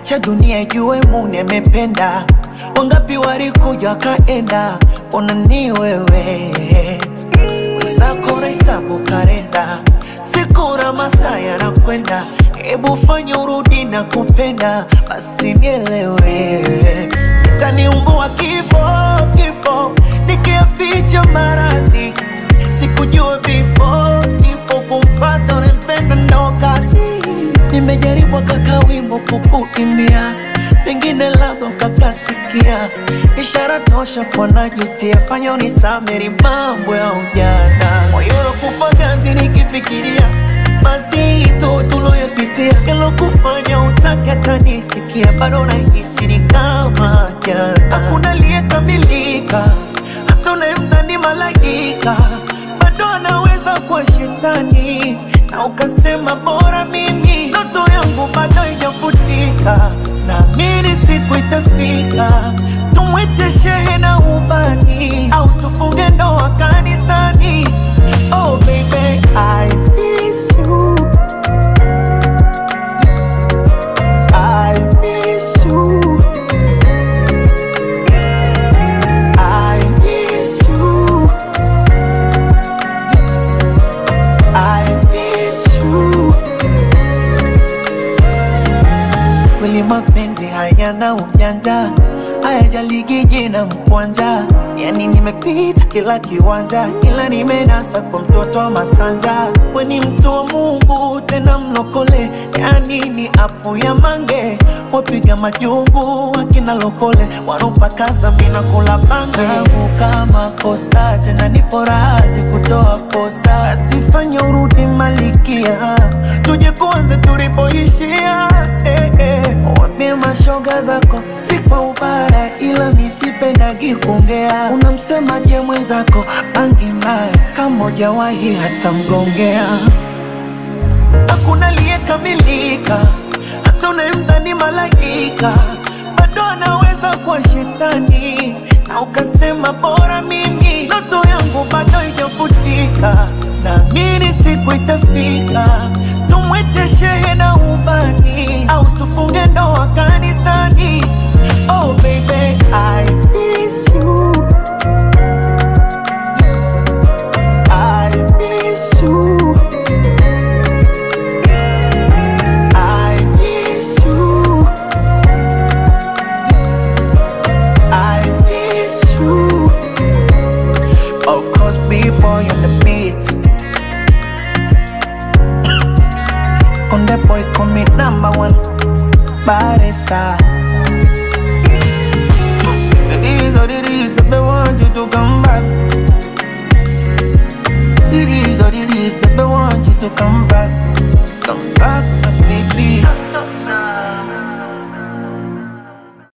acha dunia ijue Mungu amependa. Wangapi walikuja kaenda, ona ni wewe. Wenzako nahesabu kalenda, siku na masaa yanakwenda. Ebu fanya urudi na kupenda, basi nielewe. Itaniumbua kifo, nikiaficha maradhi. Sikujua kifo kumpata unempenda ndo kazi. Nimejaribu kaka wimbo kukuimbia, pengine labda ukakasikia. Ishara tosha kwa najutia, fanya unisameri mambo ya ujana. Moyo unakufa ganzi nikifikiria mazito tuloyopitia. Kelo kufanya utake hata nisikia, bado nahisi ni kama jana. Hakuna aliyekamilika, hata unayemdhani malaika bado anaweza kuwa shetani. Na ukasema bora mimi, ndoto yangu bado haijafutika. Naamini siku itafika, tumwite shehe na ubani, au tufunge ndoa kanisani. Oh baby, I miss you, I miss you, I miss you, I miss you. Kweli mapenzi hayana ujanja, hayajali jina mkwanja. Yani nimepita kila kiwanja, kila nimenasa kwa mtoto wa Masanja. We ni mtu wa Mungu tena mlokole, yani ni apu ya mange. Wapiga majungu wakina lokole, wanupakaza mina kula bange. Kama kosa tena nipo razi kutoa kosa, asifanya urudi malikia, tuje kuanza tulipoishia. Wambie mashoga zako si kwa ubaya, ila misipendagi kuongea. Unamsemaje mwenzako bangi mbaya, kama hujawahi hata mgongea. Hakuna aliyekamilika, hata unayemdhani malaika bado anaweza kuwa shetani. Na ukasema bora mimi, ndoto yangu bado haijafutika. Naamini siku itafika, tumwite shehe na ubani, au tufunge ndoa kanisani. Oh baby, I miss you, I miss you, I miss you, I miss you. Of course, B-boy on the beat. On the boy, call me number one. Baresa.